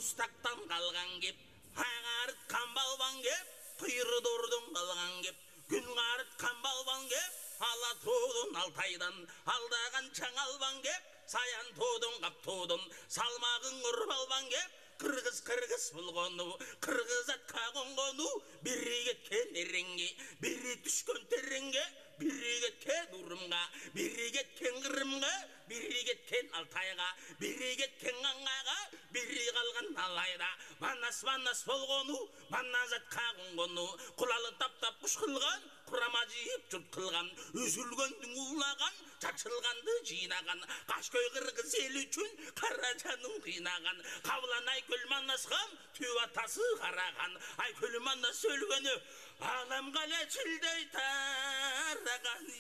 Устактан қалған кеп, ағарыт қамбалбан кеп, құйрыдордың қалған кеп, күн қарыт қамбалбан кеп, ала тудың Алтайдан алдаған чаңалбан кеп, саян тудың қап тудың салмағың ұрбалбан кеп, қырғыз болғану, қырғыз атқа қонғану, бірі кеткен еренге, бірі түшкен теренге, бірі кеткен ұрымға, бірі кеткен қырымға, бірі кеткен Алтайға, бірі кеткен аңғаға, бірі қалған алайда. Манас болғану, манас атқа қонғану, құлалы таптап құш қылған, құрама жиып жұрт қылған, үзілгендің улаған, чачылғанды жинаған, қашкөй қырғыз ел үшін қаражаның қинаған, қабыланай көл манасқан, түйу атасы қараған, ай көл манас өлгені, алам қале чілдей тарағаны.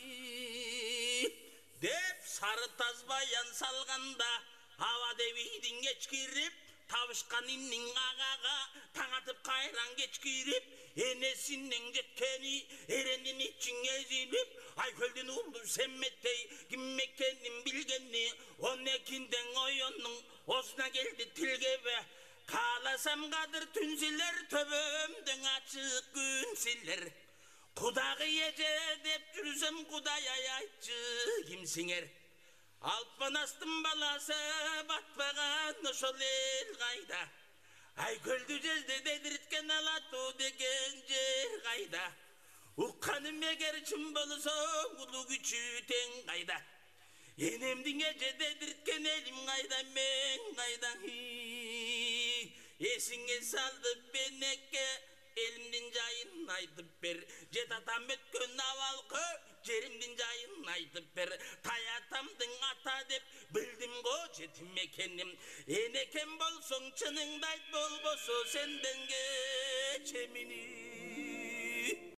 Деп сары тазбаян салғанда, ава девейдің ечкіріп, табышқан иннің ағаға, таңатып қайран кечкіріп, енесіннің жеткені, еренін итчің езіліп, ай көлдің ұмды сәмметтей, кім екенін білгені, 12-ден ойынның осына келді тілгебе, қаласам қадыр түнселер, төбемдің açık күнселер. Құдағы еже деп жүрсем, құдай айтшы кімсіңер? Алпан астым баласы батпаған ошол ел қайда? Ай көлді жезде дедірткен алату деген жер қайда? Ұққаным егер шын болса, ұлы күші тең қайда? Енемдің еже дедірткен елім қайда, мен қайда? Есіңе салды бенеке, елімдің жайын айтып бер. Жет атам өткен авалқы, жерімдің жайын айтып бер. Таятамдың ата деп білдім ғо жетім екенім. Енекем болсоң чыныңды айт, болбосо сенден кечемini.